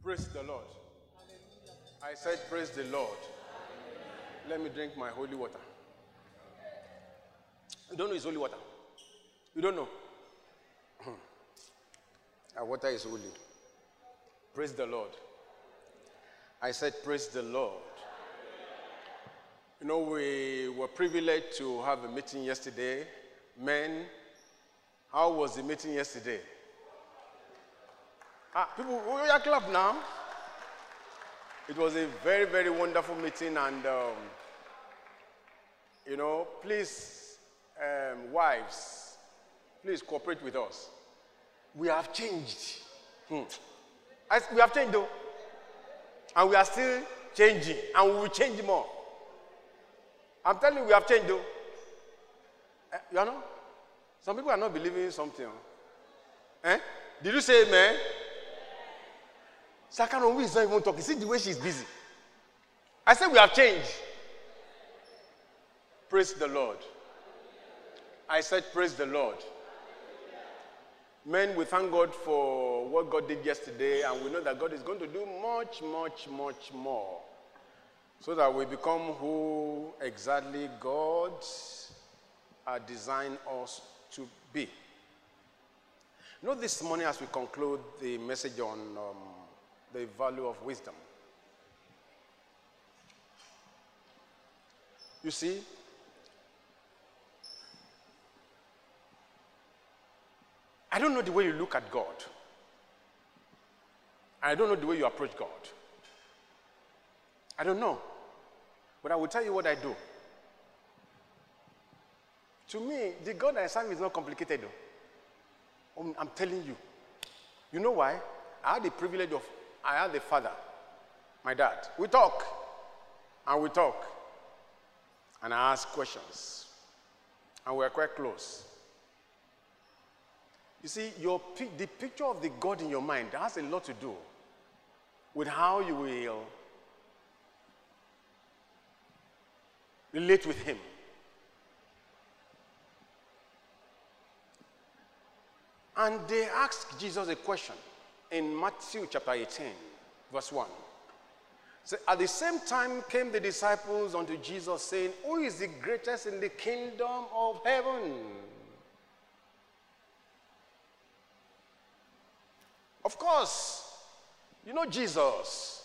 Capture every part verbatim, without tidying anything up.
Praise the Lord. I said, praise the Lord. Let me drink my holy water. You don't know it's holy water. You don't know. Our water is holy. Praise the Lord. I said, praise the Lord. You know, we were privileged to have a meeting yesterday. Men, how was the meeting yesterday? Ah, people, we are clap now. It was a very, very wonderful meeting, and um, you know, please, um, wives, please cooperate with us. We have changed. Hmm. I, we have changed though, and we are still changing, and we will change more. I'm telling you, we have changed though. Uh, you know, some people are not believing in something. Eh? Did you say amen? Sakanombi is not even talking. See the way she's busy. I said we have changed. Praise the Lord. I said praise the Lord. Men, we thank God for what God did yesterday, and we know that God is going to do much, much, much more, so that we become who exactly God has designed us to be. You know, this morning as we conclude the message on um, the value of wisdom, you see, I don't know the way you look at God. I don't know the way you approach God. I don't know. But I will tell you what I do. To me, the God I serve is not complicated though. I'm, I'm telling you. You know why? I had the privilege of, I had the father, my dad. We talk, and we talk. And I ask questions. And we're quite close. You see, your, the picture of the God in your mind has a lot to do with how you will relate with him. And they asked Jesus a question in Matthew chapter eighteen, verse one. So at the same time came the disciples unto Jesus, saying, who is the greatest in the kingdom of heaven? Of course, you know Jesus.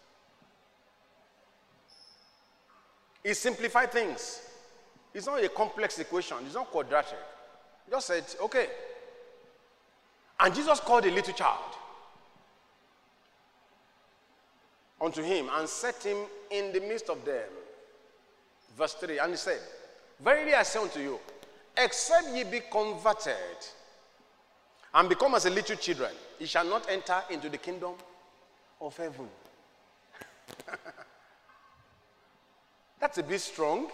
He simplified things. It's not a complex equation. It's not quadratic. He just said, okay. And Jesus called a little child unto him and set him in the midst of them. Verse three, and he said, verily I say unto you, except ye be converted and become as a little children, ye shall not enter into the kingdom of heaven. That's a bit strong.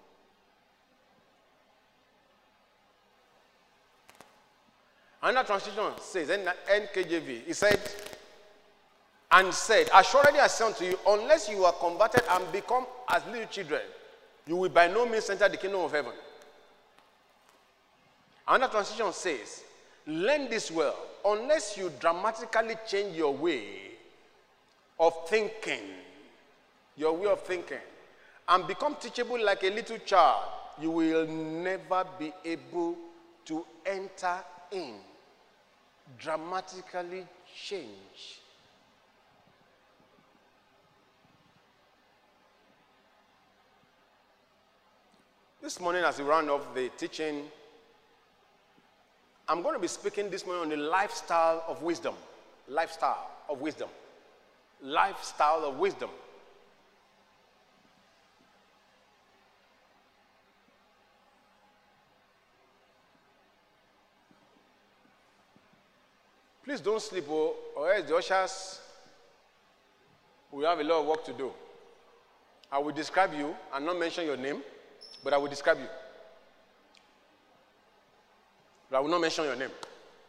Another translation says, N K J V, he said, and said, assuredly I say unto you, unless you are converted and become as little children, you will by no means enter the kingdom of heaven. Another translation says, learn this well, unless you dramatically change your way of thinking, your way of thinking, and become teachable like a little child, you will never be able to enter in. Dramatically change. This morning, as we round off the teaching, I'm going to be speaking this morning on the lifestyle of wisdom. Lifestyle of wisdom. Lifestyle of wisdom. Please don't sleep, or else the ushers will have a lot of work to do. I will describe you and not mention your name, but I will describe you. But I will not mention your name.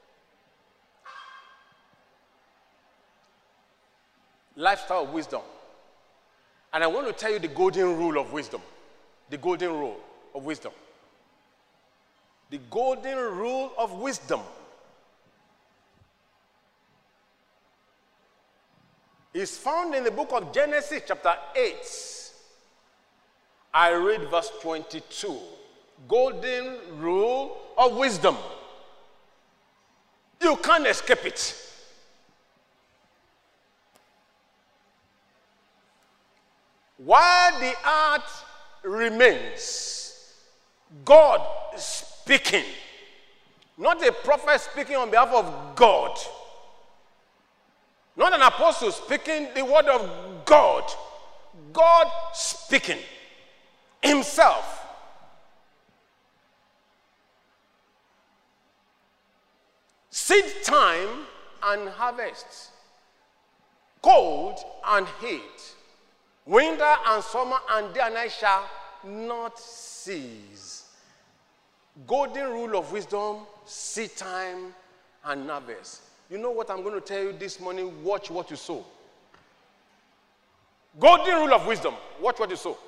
Lifestyle of wisdom. And I want to tell you the golden rule of wisdom. The golden rule of wisdom. The golden rule of wisdom. is found in the book of Genesis chapter eight. I read verse twenty-two. Golden rule of wisdom. You can't escape it. While the earth remains, God is speaking. Not a prophet speaking on behalf of God. Not an apostle speaking the word of God. God speaking himself. Seed time and harvest. Cold and heat. Winter and summer and day and night shall not cease. Golden rule of wisdom, seed time and harvest. You know what I'm going to tell you this morning? Watch what you sow. Golden rule of wisdom. Watch what you sow.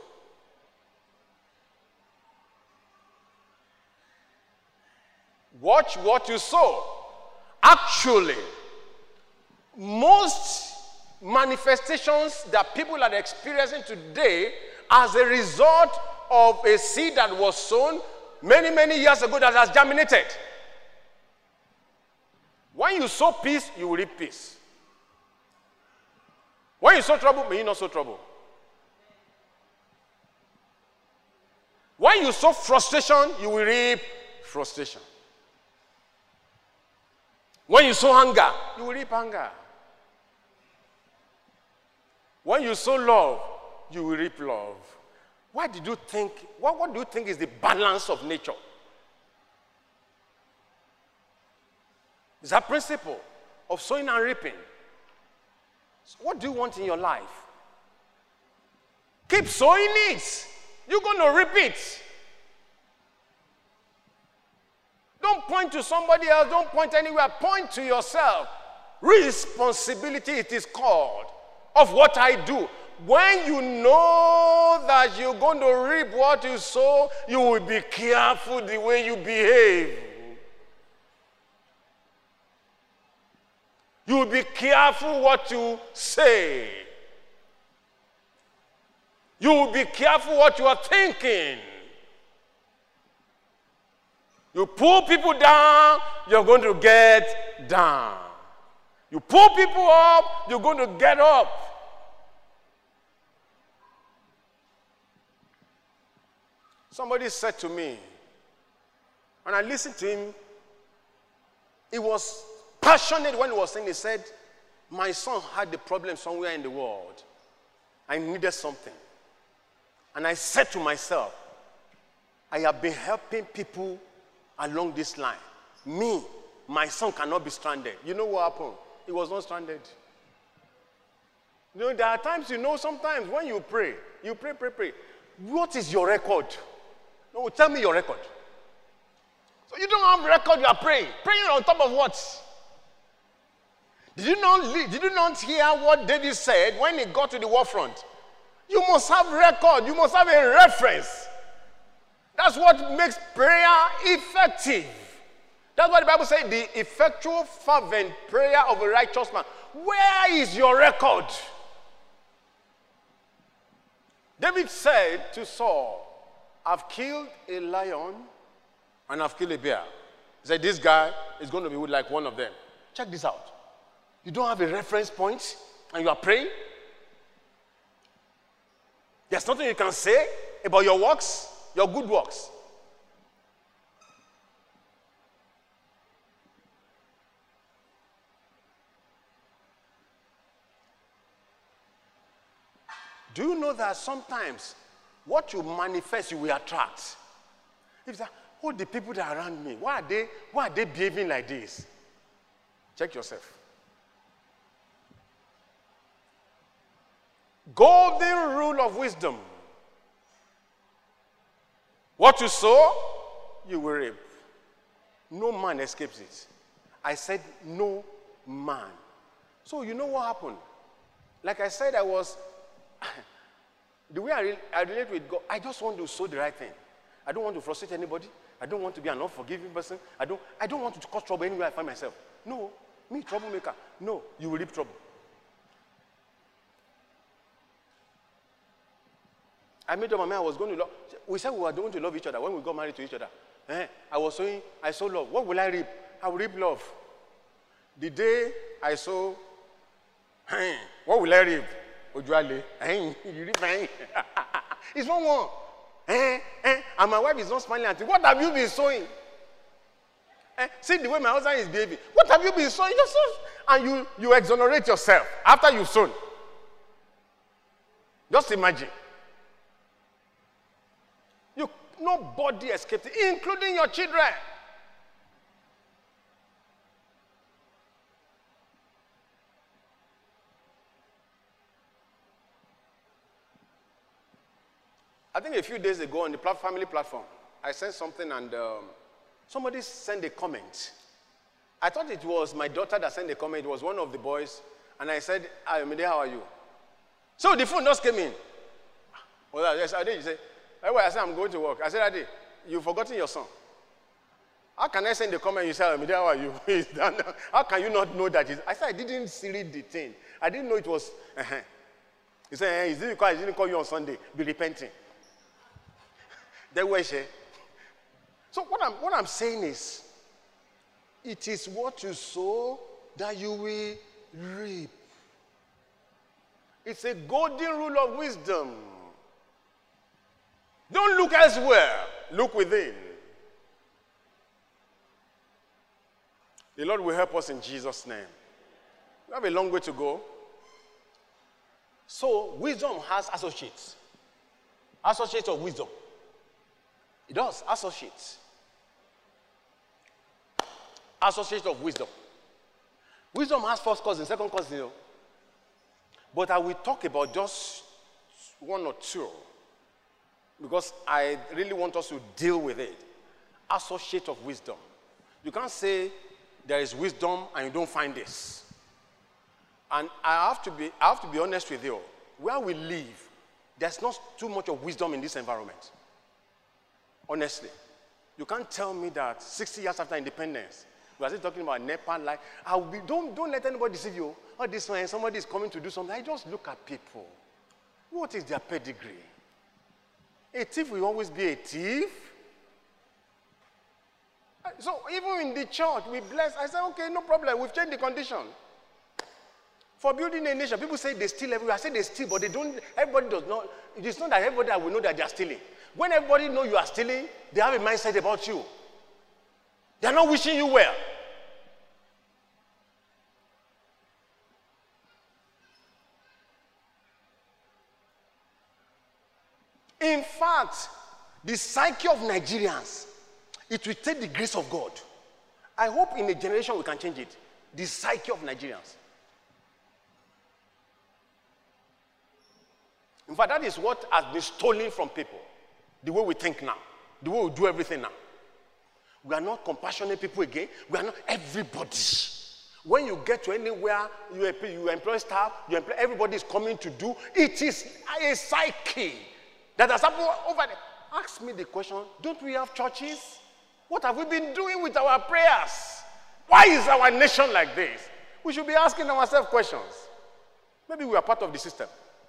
Watch what you sow. Actually, most manifestations that people are experiencing today as a result of a seed that was sown many, many years ago that has germinated. When you sow peace, you will reap peace. When you sow trouble, may you not sow trouble. When you sow frustration, you will reap frustration. When you sow anger, you will reap anger. When you sow love, you will reap love. Why did you think, what, what do you think is the balance of nature? It's that principle of sowing and reaping. So what do you want in your life? Keep sowing it. You're going to reap it. Don't point to somebody else. Don't point anywhere. Point to yourself. Responsibility, it is called, of what I do. When you know that you're going to reap what you sow, you will be careful the way you behave. You will be careful what you say. You will be careful what you are thinking. You pull people down, you're going to get down. You pull people up, you're going to get up. Somebody said to me, and I listened to him, he was passionate when he was saying, he said, my son had a problem somewhere in the world. I needed something. And I said to myself, I have been helping people along this line. Me, my son cannot be stranded. You know what happened? He was not stranded. You know, there are times, you know, sometimes when you pray, you pray, pray, pray. What is your record? No, tell me your record. So you don't have record, you are praying. Praying on top of what? Did you not, did you not hear what David said when he got to the war front? You must have record. You must have a reference. That's what makes prayer effective. That's what the Bible says, the effectual, fervent prayer of a righteous man. Where is your record? David said to Saul, I've killed a lion and I've killed a bear. He said, this guy is going to be like one of them. Check this out. You don't have a reference point and you are praying. There's nothing you can say about your works, your good works. Do you know that sometimes what you manifest, you will attract? If that, oh, the people that are around me, why are they, why are they behaving like this? Check yourself. Golden rule of wisdom. What you sow, you will reap. No man escapes it. I said no man. So you know what happened? Like I said, I was, the way I, re I relate with God, I just want to sow the right thing. I don't want to frustrate anybody. I don't want to be an unforgiving person. I don't, I don't want to cause trouble anywhere I find myself. No, me, troublemaker. No, you will reap trouble. I made up my mind I was going to love. We said we were going to love each other when we got married to each other. Eh? I was sowing, I sow love. What will I reap? I will reap love. The day I sow, eh, what will I reap? Ojuale, eh, you reap eh. It's one one. Eh, eh, and my wife is not smiling at me. What have you been sowing? Eh, see the way my husband is behaving. What have you been sowing? Just sow. And you, you exonerate yourself after you've sown. Just imagine. You, nobody escaped it, including your children. I think a few days ago on the family platform, I sent something and um, somebody sent a comment. I thought it was my daughter that sent a comment. It was one of the boys. And I said, Ayomide, how are you? So the phone just came in. Well, yes, I did. He said, I said, I'm going to work. I said, Adi, you've forgotten your son. How can I send the comment? You say, Ayomide, how are you? How can you not know that? I said, I didn't read the thing. I didn't know it was. Uh-huh. He said, hey, is it because I didn't call you on Sunday? Be repenting. They were saying. So what I'm, what I'm saying is, it is what you sow that you will reap. It's a golden rule of wisdom. Don't look elsewhere. Look within. The Lord will help us in Jesus' name. We have a long way to go. So, wisdom has associates. Associates of wisdom. It does. Associates. Associates of wisdom. Wisdom has first cousin, second cousin. You know. But I will talk about just one or two. Because I really want us to deal with it. Associate of wisdom. You can't say there is wisdom and you don't find this. And I have to be, I have to be honest with you. Where we live, there's not too much of wisdom in this environment. Honestly. You can't tell me that sixty years after independence, we are still talking about NEPA life. I'll be, don't, don't let anybody deceive you. Oh, this one, somebody is coming to do something. I just look at people. What is their pedigree? A thief will always be a thief. So even in the church, we bless. I said, okay, no problem. We've changed the condition. For building a nation, people say they steal everywhere. I say they steal, but they don't. Everybody does not. It's not that everybody will know that they are stealing. When everybody knows you are stealing, they have a mindset about you. They are not wishing you well. In fact, the psyche of Nigerians, it will take the grace of God. I hope in a generation we can change it. The psyche of Nigerians. In fact, that is what has been stolen from people. The way we think now. The way we do everything now. We are not compassionate people again. We are not everybody. When you get to anywhere, you employ, you employ staff, you employ, everybody is coming to do. It is a psyche that has happened over there. Ask me the question, don't we have churches? What have we been doing with our prayers? Why is our nation like this? We should be asking ourselves questions. Maybe we are part of the system.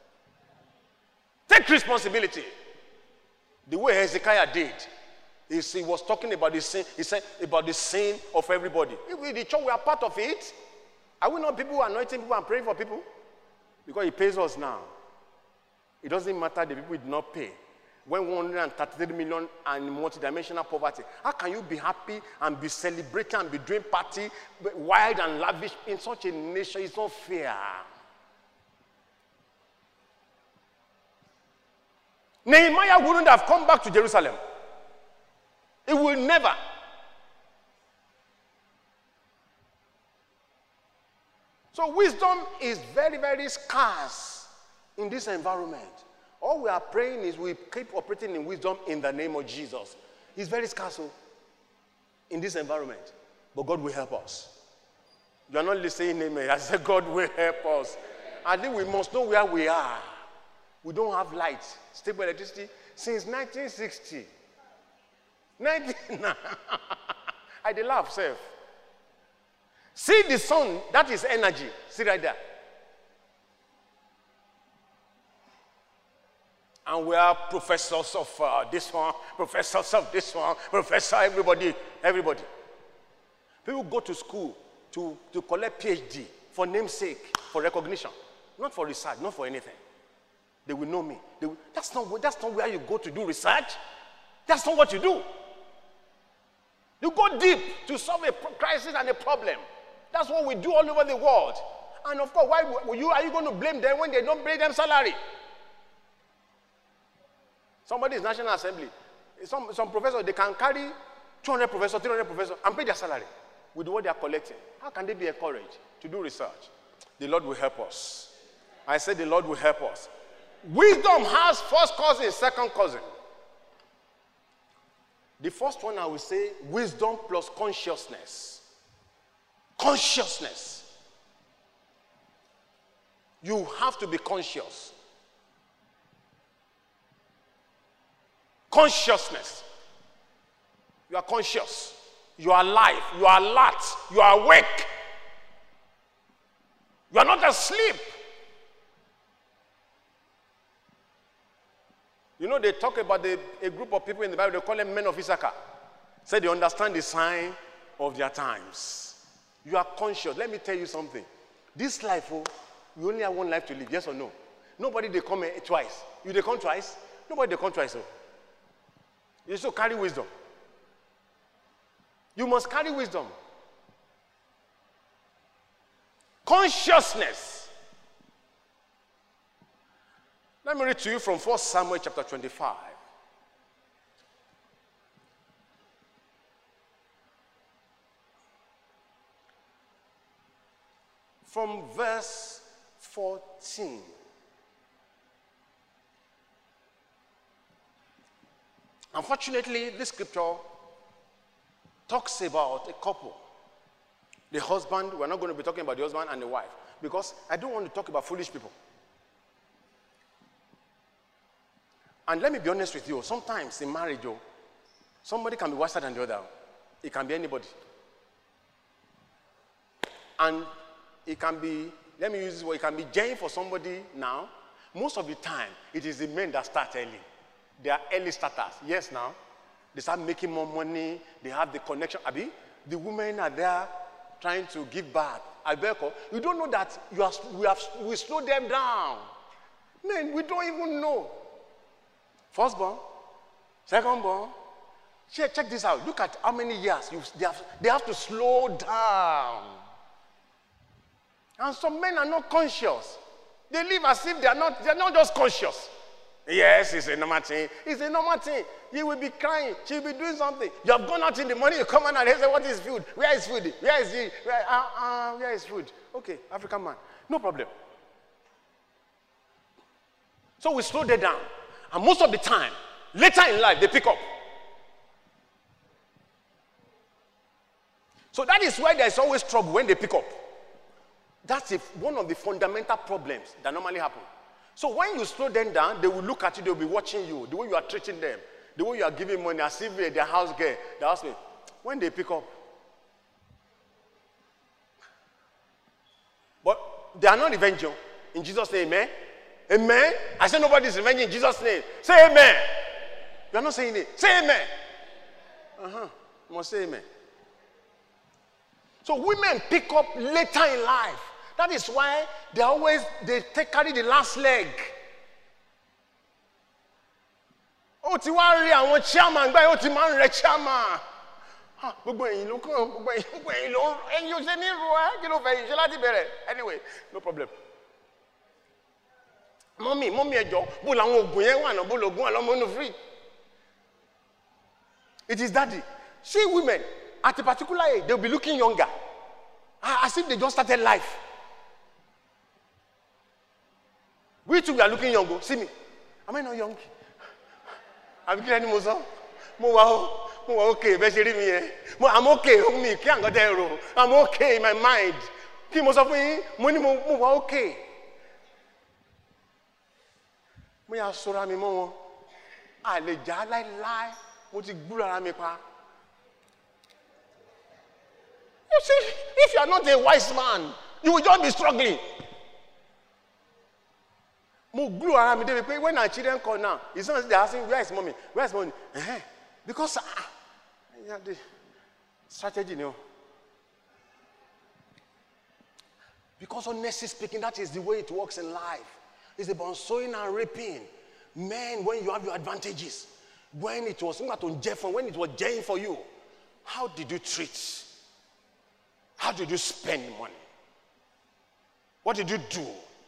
Take responsibility. The way Hezekiah did. He was talking about the sin. He said about the sin of everybody. In the church, we are part of it. Are we not people who are anointing people and praying for people? Because he pays us now. It doesn't matter the people did not pay. When one hundred thirty-three million and multidimensional poverty, how can you be happy and be celebrating and be doing party wild and lavish in such a nation? It's not fair. Nehemiah wouldn't have come back to Jerusalem. It will never. So wisdom is very, very scarce in this environment. All we are praying is we keep operating in wisdom in the name of Jesus. It's very scarce in this environment. But God will help us. You are not listening, amen. I said God will help us. I think we must know where we are. We don't have light, stable electricity since nineteen sixty. nineteen I did laugh, self. See the sun, that is energy. See right there. And we are professors of uh, this one, professors of this one, professor everybody, everybody. People go to school to, to collect PhD for namesake, for recognition, not for research, not for anything. They will know me. They will, that's, not, that's not where you go to do research. That's not what you do. You go deep to solve a crisis and a problem. That's what we do all over the world. And of course, why will you, are you going to blame them when they don't pay them salary? Somebody is National Assembly. Some, some professors, they can carry two hundred professors, three hundred professors and pay their salary with what they are collecting. How can they be encouraged to do research? The Lord will help us. I said the Lord will help us. Wisdom has first cousin, second cousin. The first one I will say, wisdom plus consciousness. Consciousness. You have to be conscious. Consciousness. You are conscious. You are alive. You are alert. You are awake. You are not asleep. You know, they talk about the, a group of people in the Bible, they call them men of Issachar. Say they understand the sign of their times. You are conscious. Let me tell you something. This life, oh, you only have one life to live, yes or no? Nobody they come twice. You they come twice? Nobody they come twice. Oh. You should carry wisdom. You must carry wisdom. Consciousness. Let me read to you from First Samuel chapter twenty-five. From verse fourteen. Unfortunately, this scripture talks about a couple. The husband, we're not going to be talking about the husband and the wife, because I don't want to talk about foolish people. And let me be honest with you, sometimes in marriage, oh, somebody can be wiser than the other. It can be anybody. And it can be, let me use this word, it can be Jane for somebody now. Most of the time, it is the men that start early. They are early starters. Yes, now. They start making more money. They have the connection. Abi, the women are there trying to give birth. Albeko, you don't know that you are, we have we slow them down. Men, we don't even know. Firstborn, secondborn. Check, check this out. Look at how many years you, they, have, they have to slow down. And some men are not conscious. They live as if they are not, they are not just conscious. Yes, it's a normal thing. It's a normal thing. You will be crying. She will be doing something. You have gone out in the morning. You come out and they say, what is food? Where is food? Where is it? Where, uh, uh, where is food? Okay, African man. No problem. So we slow them down. And most of the time, later in life, they pick up. So that is why there is always trouble when they pick up. That's a, one of the fundamental problems that normally happen. So when you slow them down, they will look at you, they will be watching you, the way you are treating them, the way you are giving money, as if they're their house girl, the housemate. When they pick up. But they are not revenging. In Jesus' name, amen? Amen? I say nobody is revenging in Jesus' name. Say amen. You are not saying it. Say amen. Uh-huh. You must say amen. So women pick up later in life. That is why they always, they take, carry the last leg. Oh, ti wá rí àwọn chairman gbá yóò ti máa ń rẹ chairman. Gbogbo ẹ̀yin ló kàn, gbogbo ẹ̀yin ló ẹ̀yin ò ṣe ní ru ẹ́ kí ló fẹ́ yìí ṣe láti bẹ̀rẹ̀. Anyway, no problem. Mọ́mí, mọ́mí ẹ̀jọ̀, bó làwọn oògùn yẹn wà náà, bó lògùn àlọ́mọ inú free. It is daddy. See women, at a particular age, they'll be looking younger. As if they just started life. We too, we are looking younger. See me. Am I not young? I'm getting more so. More wow. More okay. I'm okay. I'm okay in my mind. Ki mo sọ fún yín, mo ní mo mo wà okay. Mo ya sọra mi mọ́ wọn. A lè jà láíláí. Mo ti gbúra ara mi pa. You see, if you are not a wise man, you will just be struggling. Mo glue around me. They when our children call now, it's not they're asking, where is mommy? Where is mommy? Uh-huh. Because ah, yeah, the strategy, you know. Because honestly speaking, that is the way it works in life. It's about sowing and reaping. Men, when you have your advantages, when it was not on Jeff, when it was Jane for you, how did you treat? How did you spend money? What did you do?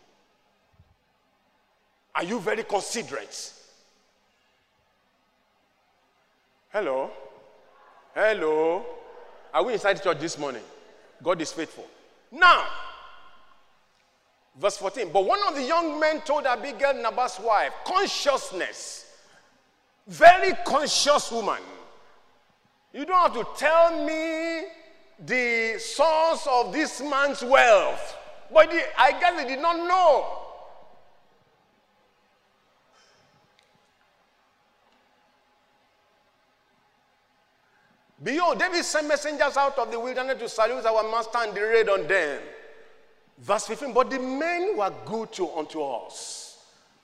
Are you very considerate? Hello? Hello? Are we inside church this morning? God is faithful. Now, verse fourteen. But one of the young men told Abigail, Nabal's wife, consciousness, very conscious woman. You don't have to tell me the source of this man's wealth. But the, I guess they did not know. Behold, David sent messengers out of the wilderness to salute our master and the raid on them. Verse fifteen, but the men were good to unto us,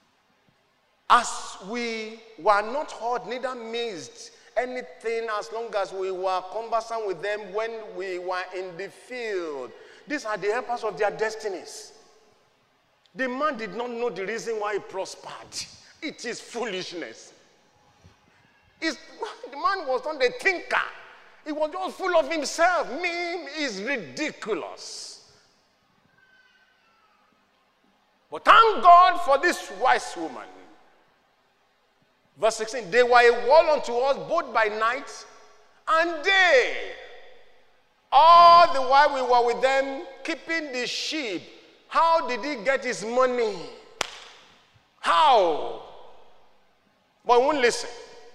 as we were not hurt, neither missed anything, as long as we were conversant with them when we were in the field. These are the helpers of their destinies. The man did not know the reason why he prospered. It is foolishness. It's, the man was not a thinker. He was just full of himself. Me is ridiculous. But thank God for this wise woman. Verse sixteen, they were a wall unto us both by night and day. All the while we were with them, keeping the sheep. How did he get his money? How? But he won't listen.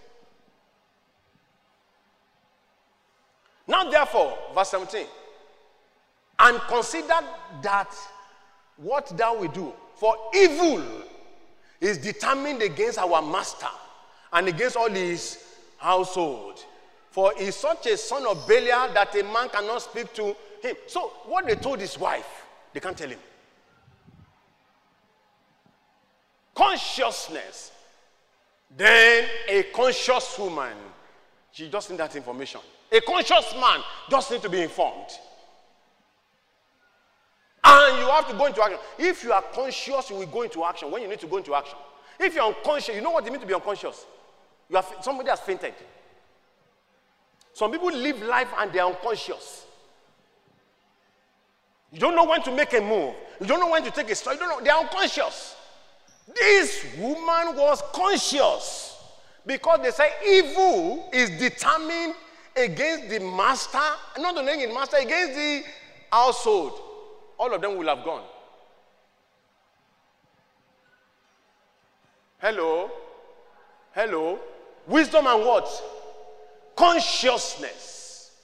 Now therefore, verse seventeen, and consider that what thou will do, for evil is determined against our master and against all his household. For he is such a son of Belial that a man cannot speak to him. So what they told his wife, they can't tell him. Consciousness. Then a conscious woman, she just needs that information. A conscious man just needs to be informed. And you have to go into action. If you are conscious, you will go into action when you need to go into action. If you're unconscious, you know what it means to be unconscious? You have, somebody has fainted. Some people live life and they are unconscious. You don't know when to make a move. You don't know when to take a step. You don't know. They are unconscious. This woman was conscious because they say evil is determined against the master, not only the master, against the household. All of them will have gone. Hello? Hello? Wisdom and what? Consciousness.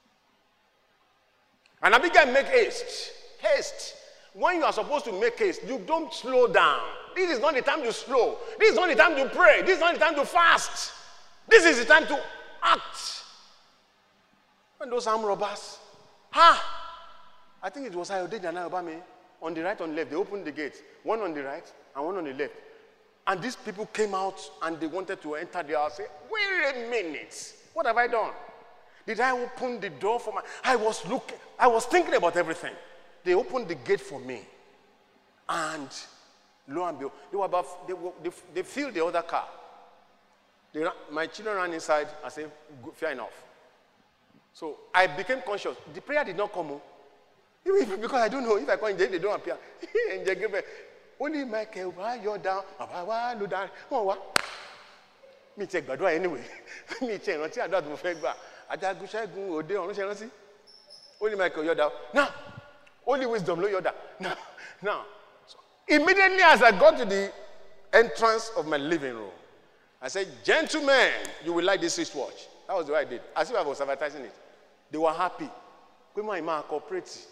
And Abigail, make haste. Haste. When you are supposed to make haste, you don't slow down. This is not the time to slow. This is not the time to pray. This is not the time to fast. This is the time to act. And those armed robbers, ha! I think it was Ayodele and Obame, on the right and the left. They opened the gates, one on the right and one on the left. And these people came out and they wanted to enter the house. Say, wait a minute, what have I done? Did I open the door for my? I was looking, I was thinking about everything. They opened the gate for me, and lo and behold, they were about, they, were, they, they filled the other car. They ran, my children ran inside. I said, fair enough. So I became conscious. The prayer did not come. Because I don't know if I call in, they don't appear. Only Michael, why you're down? Why you down? Oh, what? Me take Badua anyway. Me take not I don't fake back. I just go check go day on no. Only Michael, you're down. Now, only wisdom, no, you're down. Now, now. So immediately as I got to the entrance of my living room, I said, gentlemen, you will like this wristwatch. That was the way I did. As if I was advertising it. They were happy. My corporate.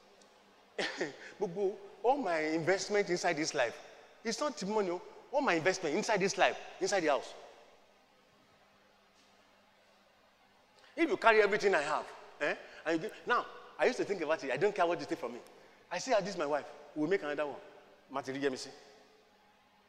All my investment inside this life, it's not money. All my investment inside this life, inside the house. If you carry everything I have, eh, and you give, now, I used to think about it. I don't care what you take from me. I say, this is my wife. We'll make another one. Matiri Gemisi.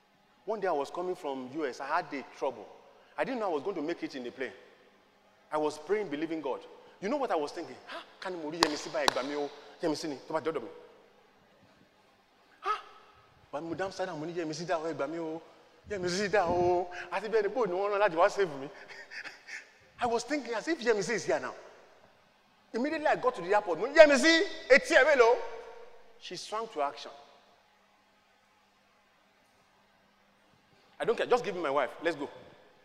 One day I was coming from U S. I had the trouble. I didn't know I was going to make it in the plane. I was praying, believing God. You know what I was thinking? Ha, can you mori yemi si ba egba mi o? Yemi si ni to ba dodo mi. Ha, but Madam said I'm yemi si da o egba mi o. Yemi si da o. Ati be the boy no one láti wá save me. I was thinking as if Yemi si is here now. Immediately I got to the airport. Yemi si, eti e melo. She swung to action. I don't care. Just give me my wife. Let's go.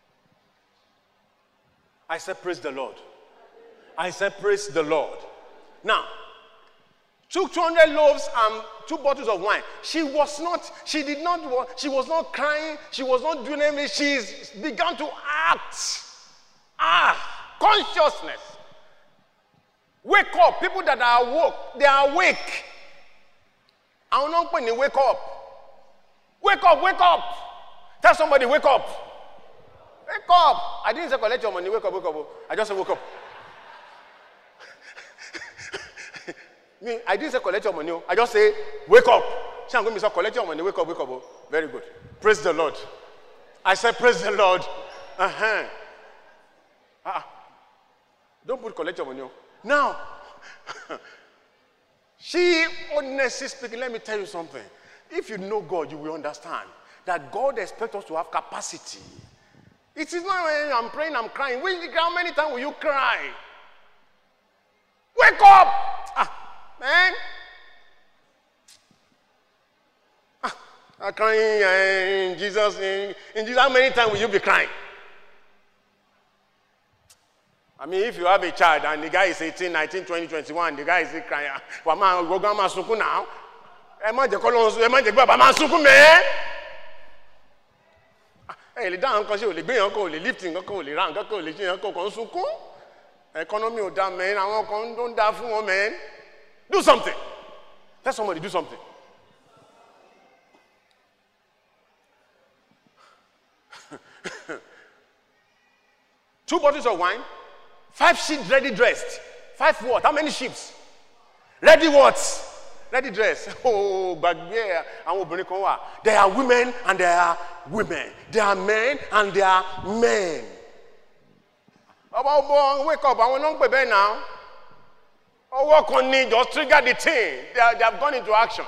I said, praise the Lord. I said, praise the Lord. Now, took two hundred loaves and two bottles of wine. She was not, she did not, she was not crying. She was not doing anything. She began to act. Ah, consciousness. Wake up. People that are awoke, they are awake. I don't know when they wake up. Wake up, wake up. Tell somebody, wake up. Wake up. I didn't say collect your money. Wake up, wake up. I just said woke up. I didn't say collect your money. I just say wake up. See, I'm going to say collect your money. Wake up, wake up. Very good. Praise the Lord. I said praise the Lord. Uh-huh. Uh-uh. Don't put collect your money. Now, she, honestly speaking, let me tell you something. If you know God, you will understand that God expects us to have capacity. It is not when I'm praying, I'm crying. How many times will you cry? Wake up! Ah, man. Ah, I'm crying in Jesus' name. In Jesus, how many times will you be crying? I mean, if you have a child and the guy is eighteen, nineteen, twenty, twenty-one, the guy is still crying. Mama, go grandma suku now. Emma de kolon, Emma de baba ma suku me. Eh, le dan kan se o le gbe yan kan o le lifting kan o le ran kan o le se yan kan kan suku. Economy o da men, àwọn kan don da fún wọn men. Do something. Tell somebody do something. Two bottles of wine. Five sheep ready dressed. Five what? How many sheep? Ready what? Ready dressed. Oh, but yeah. There are women and there are women. There are men and there are men. Wake up. I want to be now. Oh, work on me. Just trigger the thing. They, are, they have gone into action.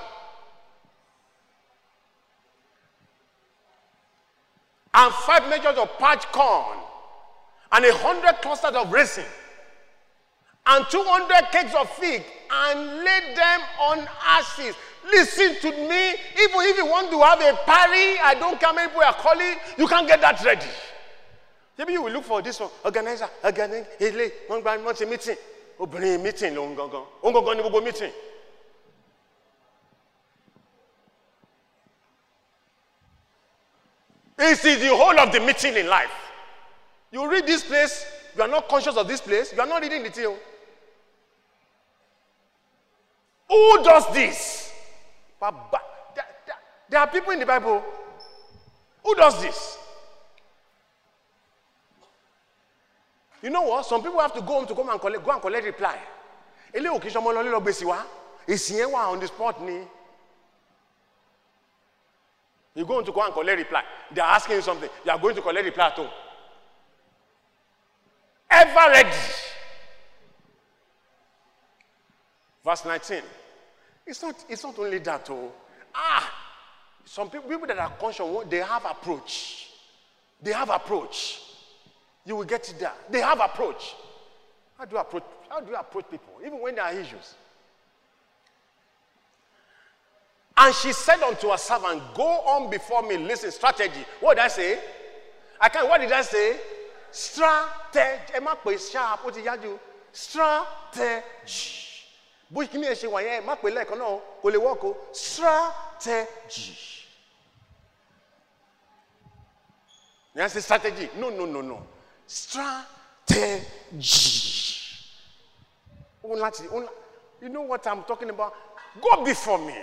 And five measures of parched corn. And a hundred clusters of raisin, and two hundred cakes of fig, and laid them on ashes. Listen to me. Even if you want to have a party, I don't care how many people are calling, you can get that ready. Maybe you will look for this one. Organizer, organizer, one by one meeting. Oh, bring meeting, long gone. Oh, go go meeting. This is the whole of the meeting in life. You read this place, you are not conscious of this place, you are not reading the tale. Who does this? There, there, there are people in the Bible. Who does this? You know what? Some people have to go home to come and collect, go and collect reply. On the spot. You're going to go and collect reply. They are asking you something. You are going to collect reply too. Ever ready. Verse nineteen. It's not, it's not only that. Oh. Ah, some people, people that are conscious, they have approach. They have approach. You will get it there. They have approach. How do you approach, how do you approach people, even when there are issues? And she said unto her servant, go on before me. Listen, strategy. What did I say? I can't, what did I say? Strategy. Emma pe sharp. What did you? Strategy. Bush kimi e se wa yen ma pe le kan na ko le work o. Strategy. You say strategy? No, no, no, no. Strategy. You know what I'm talking about? Go before me.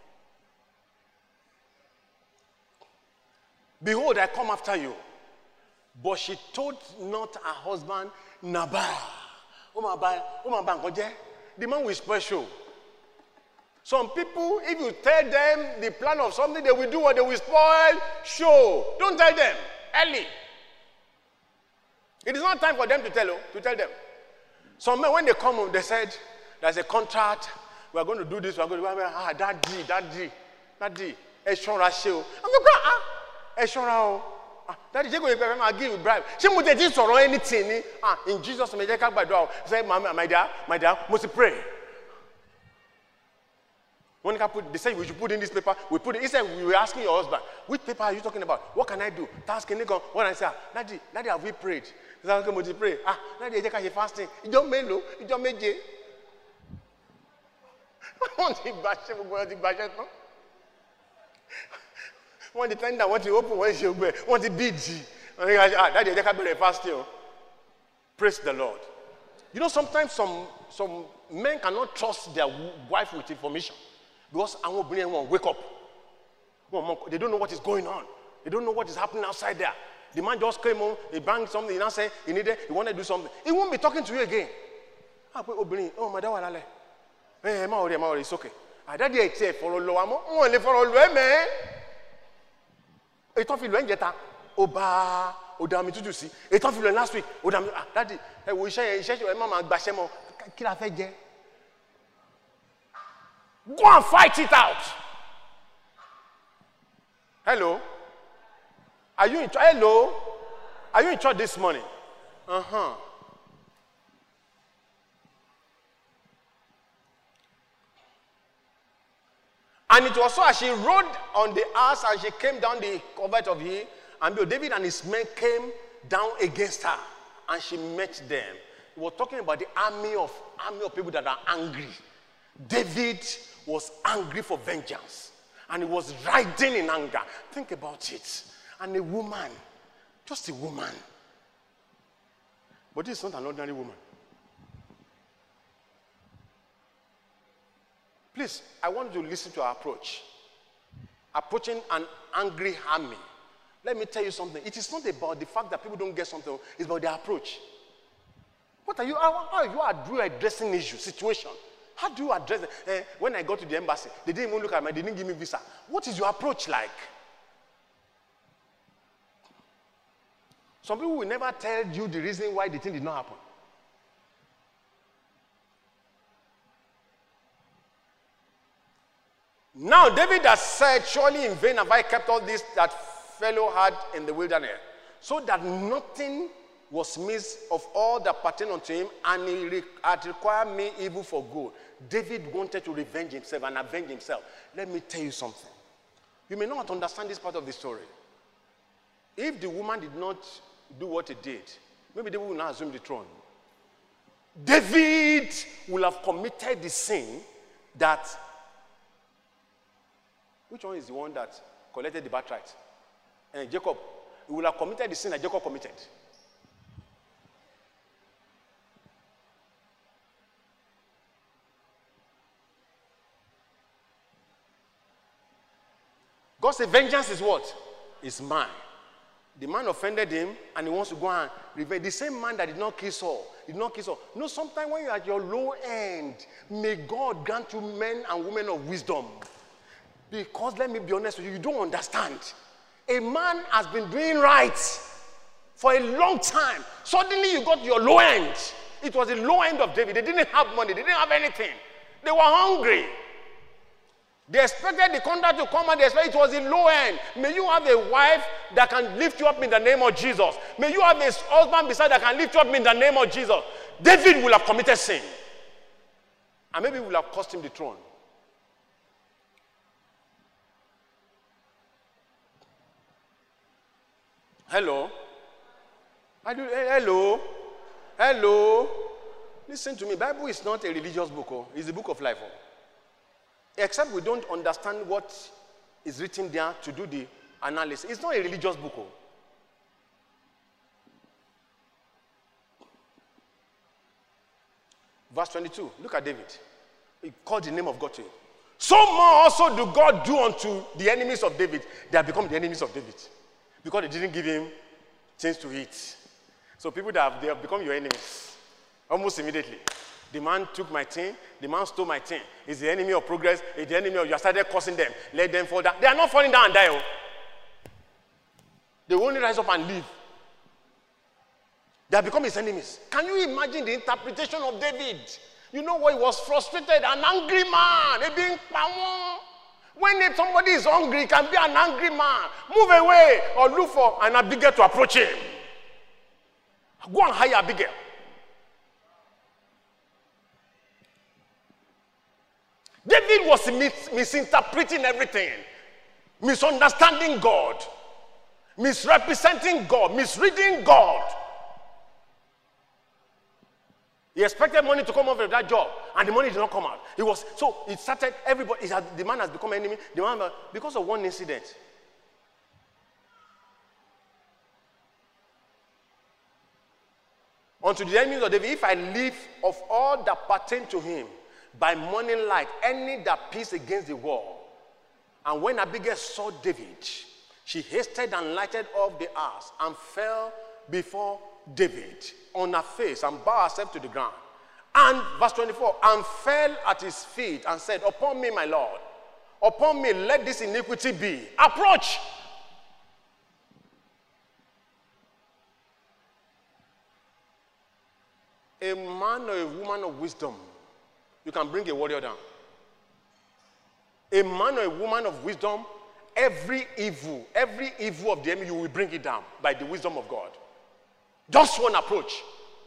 Behold, I come after you. But she told not her husband, Nabal. The man was special. Some people, if you tell them the plan of something, they will do what they will spoil. Show. Don't tell them early. It is not time for them to tell you, to tell them. Some men, when they come home, they said, there's a contract. We are going to do this. We are going to do that. Ah, daddy, daddy, daddy. Eshora show. I'm going to ah, Eshora. Daddy, you go to give you bribe. She must do so anything. Ah, in Jesus' name, say, Mama, my dear, my dear, must pray. When put, they say we should put in this paper, we put it. He said we were asking your husband, which paper are you talking about? What can I do? Task in When I say, Daddy, Daddy, have we prayed? He said, okay, must pray. Ah, Daddy, you can't fasting. You don't make no, you don't make J. One thing, Bashe, one thing, Bashe, no. One the time that want to open, one you go, one the big G. Ah, Daddy, you can't be fasting. Praise the Lord. You know, sometimes some some men cannot trust their wife with information. Because I won't bring anyone wake up. They don't know what is going on. They don't know what is happening outside there. The man just came home, he banged something, he now said he needed, he wanted to do something. He won't be talking to you again. Oh, my dad, hey, ma ori, ma ori, it's okay. I daddy I say follow low, I'm only follow low, man. It's not feeling yet. Oba, Odami to see. It's not feeling last week. Odami, daddy, hey, we share, share your mama, Bashemo, kill a fed. Go and fight it out. Hello? Are you in church? Hello? Are you in church this morning? Uh-huh. And it was so as she rode on the ass and she came down the covert of hill, and David and his men came down against her, and she met them. We were talking about the army of army of people that are angry. David was angry for vengeance, and he was riding in anger. Think about it. And a woman, just a woman, but this is not an ordinary woman. Please, I want you to listen to our approach. Approaching an angry army. Let me tell you something. It is not about the fact that people don't get something. It's about their approach. What are you, how are you addressing issue, situation? How do you address it? Eh, when I got to the embassy, they didn't even look at me. They didn't give me visa. What is your approach like? Some people will never tell you the reason why the thing did not happen. Now, David has said, surely in vain have I kept all this that fellow had in the wilderness, so that nothing was missed of all that pertained unto him, and he had required me evil for good. David wanted to revenge himself and avenge himself. Let me tell you something. You may not understand this part of the story. If the woman did not do what he did, maybe David will not assume the throne. David will have committed the sin that... Which one is the one that collected the birthright? And Jacob. He will have committed the sin that Jacob committed. God said, vengeance is what? Is mine. The man offended him, and he wants to go and revenge. The same man that did not kill Saul, did not kill Saul. No, sometimes when you're at your low end, may God grant you men and women of wisdom. Because let me be honest with you, you don't understand. A man has been doing right for a long time. Suddenly you got your low end. It was the low end of David. They didn't have money. They didn't have anything. They were hungry. They expected the contract to come, and they expected it was the low end. May you have a wife that can lift you up in the name of Jesus. May you have a husband beside that can lift you up in the name of Jesus. David will have committed sin. And maybe it will have cost him the throne. Hello? Hello? Hello? Listen to me. Bible is not a religious book. Oh. It's a book of life. Oh. Except we don't understand what is written there to do the analysis. It's not a religious book. Oh. Verse twenty-two. Look at David. He called the name of God to him. So more also do God do unto the enemies of David. They have become the enemies of David. Because they didn't give him things to eat. So people that have, they have become your enemies almost immediately. The man took my thing. The man stole my thing. He's the enemy of progress. He's the enemy of, you started cursing them. Let them fall down. They are not falling down and die. Oh. They will only rise up and leave. They have become his enemies. Can you imagine the interpretation of David? You know what? He was frustrated, an angry man. He being when somebody is hungry, he can be an angry man. Move away or look for an Abigail to approach him. Go and hire Abigail. David was mis- misinterpreting everything, misunderstanding God, misrepresenting God, misreading God. He expected money to come out of that job, and the money did not come out. It was so it started. Everybody, it had, the man has become an enemy. The man, because of one incident. Unto the enemies of David, if I live of all that pertain to him, by morning light, any that peace against the wall. And when Abigail saw David, she hasted and lighted off the ass and fell before David on her face and bowed herself to the ground. And verse twenty-four, and fell at his feet and said, upon me, my Lord, upon me let this iniquity be. Approach. A man or a woman of wisdom, you can bring a warrior down. A man or a woman of wisdom, every evil, every evil of the enemy, you will bring it down by the wisdom of God. Just one approach.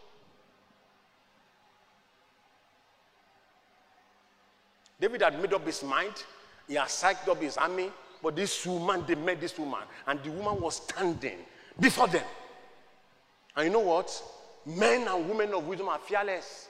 David had made up his mind. He had psyched up his army. But this woman, they met this woman. And the woman was standing before them. And you know what? Men and women of wisdom are fearless.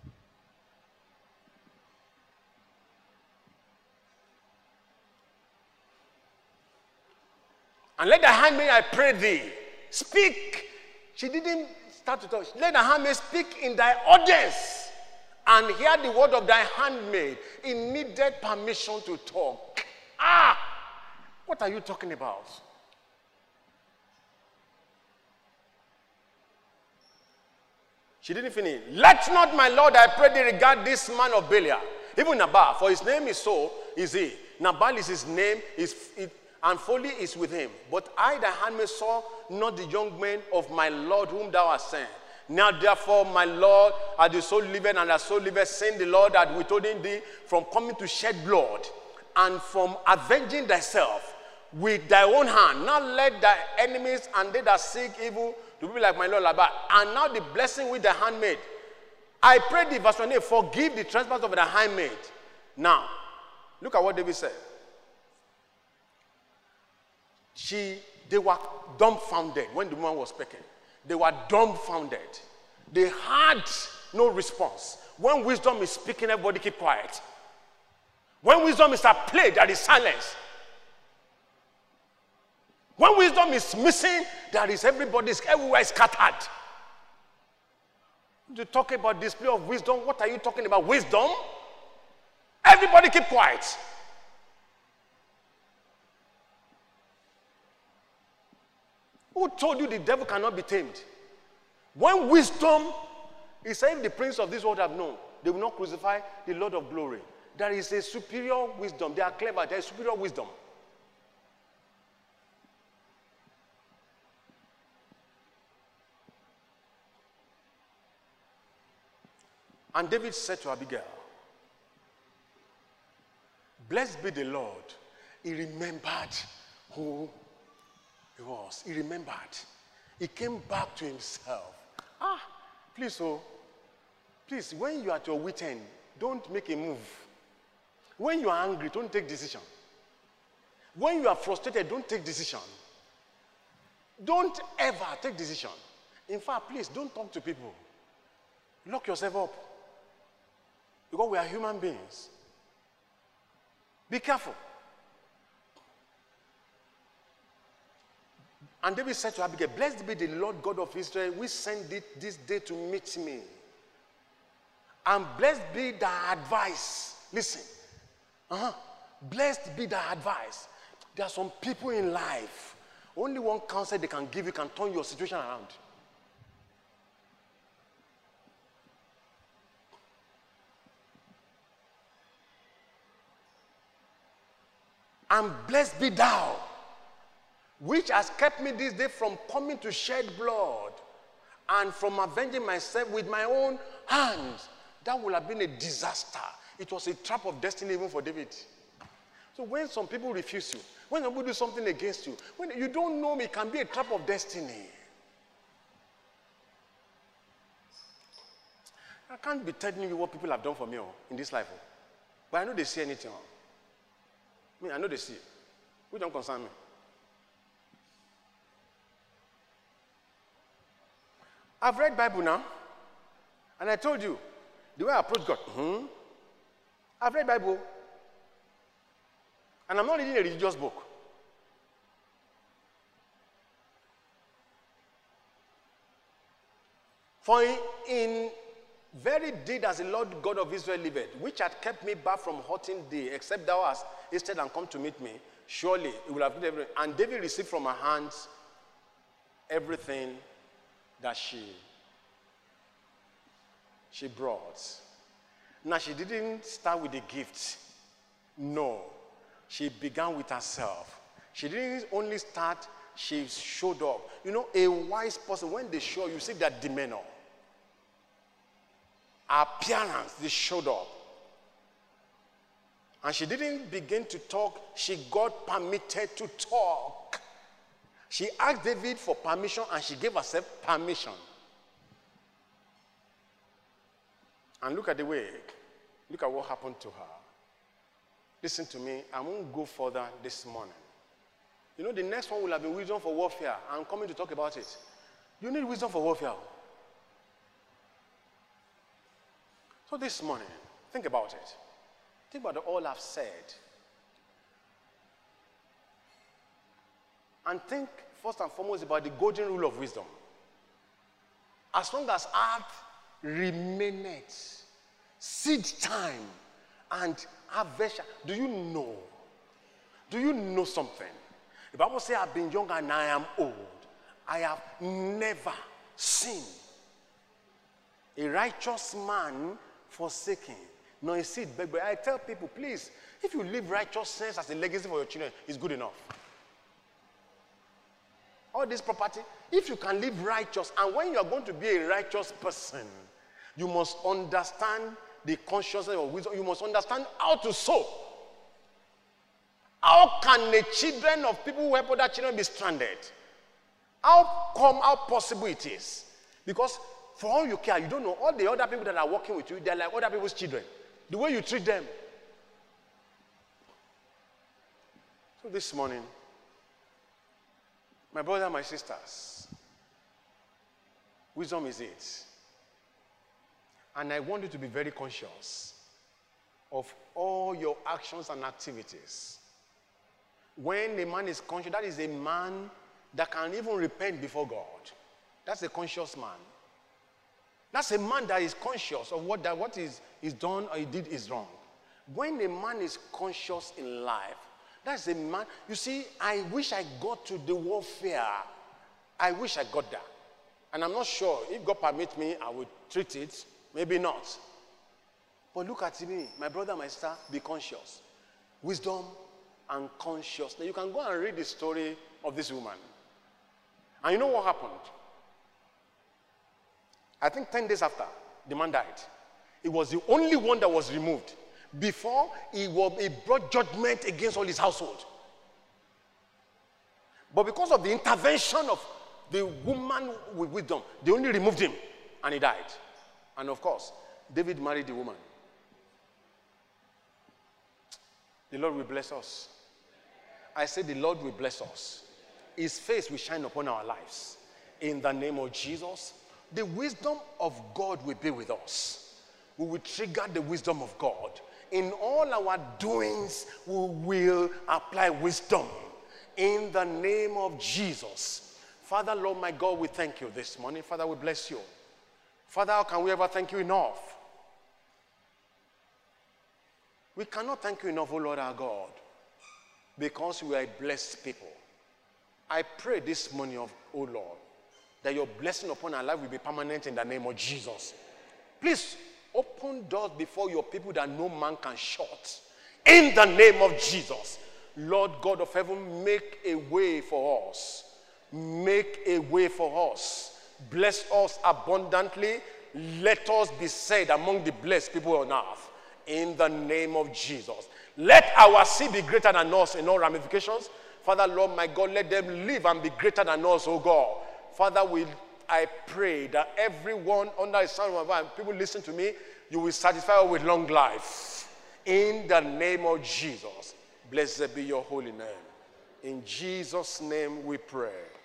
And let the handmaid, I pray thee, speak. She didn't start to talk. Let the handmaid speak in thy audience and hear the word of thy handmaid. He needed permission to talk. Ah! What are you talking about? She didn't finish. Let not my Lord, I pray thee, regard this man of Belial, even Nabal, for his name is so, is he. Nabal is his name, is it, and folly is with him. But I, the handmaid, saw not the young men of my Lord whom thou hast sent. Now therefore, my Lord, as the soul liveth, and as soul liveth, send the Lord that withholding thee from coming to shed blood, and from avenging thyself with thy own hand. Now let thy enemies and they that seek evil to be like my Lord Laban. And now the blessing with the handmaid. I pray thee, verse twenty-eight, forgive the trespass of the handmaid. Now, look at what David said. She, they were dumbfounded when the woman was speaking. They were dumbfounded. They had no response. When wisdom is speaking, everybody keep quiet. When wisdom is at play, there is silence. When wisdom is missing, there is everybody, everywhere is scattered. You talk about display of wisdom, what are you talking about? Wisdom? Everybody keep quiet. Who told you the devil cannot be tamed? When wisdom, he said, if the prince of this world have known, they will not crucify the Lord of glory. There is a superior wisdom. They are clever. There is superior wisdom. And David said to Abigail, blessed be the Lord. He remembered who he was. He remembered. He came back to himself. Ah, please, oh, please, when you are at your wit end, don't make a move. When you are angry, don't take decision. When you are frustrated, don't take decision. Don't ever take decision. In fact, please, don't talk to people. Lock yourself up. Because we are human beings. Be careful. And David said to Abigail, blessed be the Lord God of Israel, we send it this day to meet me. And blessed be thy advice. Listen. Uh-huh. Blessed be thy advice. There are some people in life, only one counsel they can give you can turn your situation around. And blessed be thou, which has kept me this day from coming to shed blood and from avenging myself with my own hands. That would have been a disaster. It was a trap of destiny even for David. So when some people refuse you, when people do something against you, when you don't know me, it can be a trap of destiny. I can't be telling you what people have done for me in this life. But I know they see anything. I mean, I know they see it. Which don't concern me. I've read Bible now, and I told you the way I approach God. Mm-hmm. I've read Bible, and I'm not reading a religious book. For in, in very deed as the Lord God of Israel liveth, which had kept me back from hurting thee, except thou hast hasted and come to meet me, surely it will have been everything. And David received from her hands everything that she she brought. Now she didn't start with the gift. No. She began with herself. She didn't only start, she showed up. You know, a wise person, when they show, you see their demeanor. Appearance, they showed up. And she didn't begin to talk, she got permitted to talk. She asked David for permission and she gave herself permission. And look at the way, look at what happened to her. Listen to me, I won't go further this morning. You know, the next one will have been wisdom for warfare. I'm coming to talk about it. You need wisdom for warfare. So this morning, think about it. Think about all I've said. And think first and foremost about the golden rule of wisdom. As long as earth remaineth, seed time and harvest. Do you know? Do you know something? The Bible says, I've been young and I am old. I have never seen a righteous man forsaken, nor a seed begged. But I tell people, please, if you leave righteousness as a legacy for your children, it's good enough. All this property, if you can live righteous, and when you are going to be a righteous person, you must understand the consciousness of wisdom. You must understand how to sow. How can the children of people who help other children be stranded? How come, how possible it is? Because for all you care, you don't know, all the other people that are working with you, they're like other people's children. The way you treat them. So this morning, my brothers and my sisters, wisdom is it. And I want you to be very conscious of all your actions and activities. When a man is conscious, that is a man that can even repent before God. That's a conscious man. That's a man that is conscious of what that what is, is done or he did is wrong. When a man is conscious in life, that's a man. You see, I wish I got to the warfare. I wish I got that. And I'm not sure. If God permits me, I would treat it. Maybe not. But look at me, my brother, my sister, be conscious. Wisdom and consciousness. Now you can go and read the story of this woman. And you know what happened? I think ten days after, the man died. It was the only one that was removed. Before, he, was, he brought judgment against all his household. But because of the intervention of the woman with wisdom, they only removed him, and he died. And of course, David married the woman. The Lord will bless us. I say the Lord will bless us. His face will shine upon our lives. In the name of Jesus, the wisdom of God will be with us. We will trigger the wisdom of God. In all our doings, we will apply wisdom. In the name of Jesus. Father, Lord, my God, we thank you this morning. Father, we bless you. Father, how can we ever thank you enough? We cannot thank you enough, O Lord our God, because we are a blessed people. I pray this morning, of, O Lord, that your blessing upon our life will be permanent in the name of Jesus. Please open doors before your people that no man can shut. In the name of Jesus. Lord God of heaven, make a way for us. Make a way for us. Bless us abundantly. Let us be said among the blessed people on earth. In the name of Jesus. Let our seed be greater than us in all ramifications. Father, Lord, my God, let them live and be greater than us, oh God. Father, we, I pray that everyone under the sound of my voice, people listen to me, you will satisfy us with long life. In the name of Jesus. Blessed be your holy name. In Jesus' name we pray.